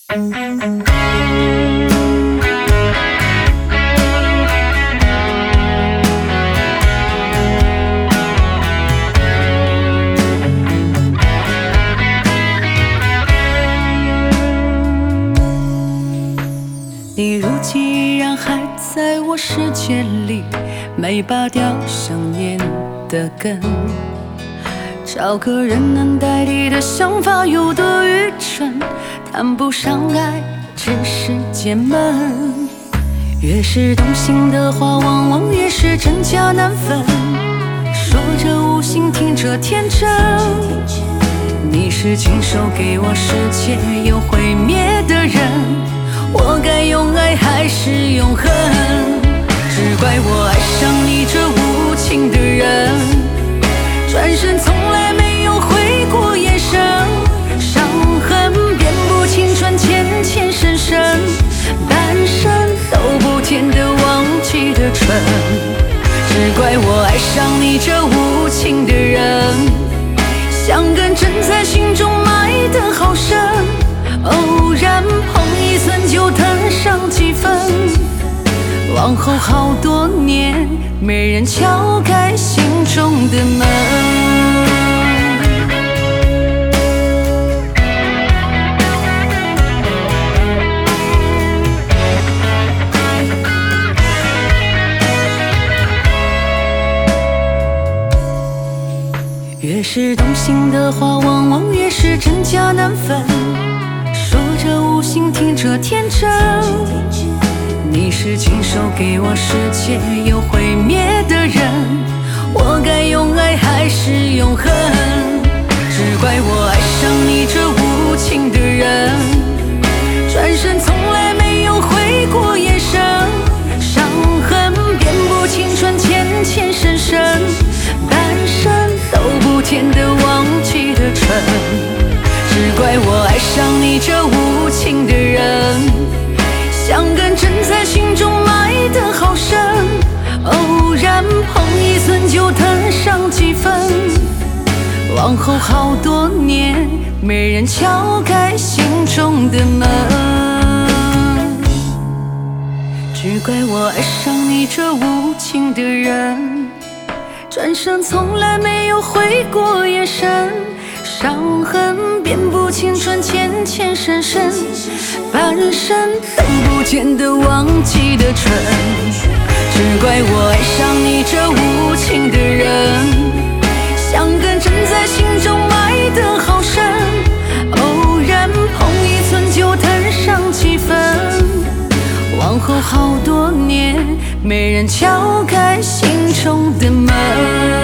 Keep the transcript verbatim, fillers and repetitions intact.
你如今依然还在我世界里，没拔掉想念的根。找个人能代替的想法有多愚蠢，谈不上爱，只是解闷。越是动心的话，往往越是真假难分。说着无心，听着天真。你是亲手给我世界又毁灭的人。我该用爱还是永恒？只怪我爱上你这无情的人，转身从来没有回过眼神，伤痕遍布青春，浅浅深深，半生都不甜的忘记的唇。只怪我爱上你这无情的人，像根针在心中埋得好深，偶然碰一寸就疼上几分，往后好多年没人敲开心中的门。越是动心的话，往往越是真假难分。说着无心，听着天真。你是亲手给我世界又毁灭的人，我该用爱还是永恒？只怪我爱上你这无情的人，转身从来没有回过眼神，伤痕遍布青春，浅浅深深，半生都不甜的忘记的唇。只怪我爱上你这无情的人，像根针在心中埋得好深，偶然碰一寸就疼上几分，往后好多年没人敲开心中的门。只怪我爱上你这无情的人，转身从来没有回过眼神，伤痕遍布青春，浅浅深深，半生都不见得忘记的唇。只怪我爱上你这无情的人，像根针在心中埋得好深，偶然碰一寸就疼上几分，往后好多年没人敲开心中的门。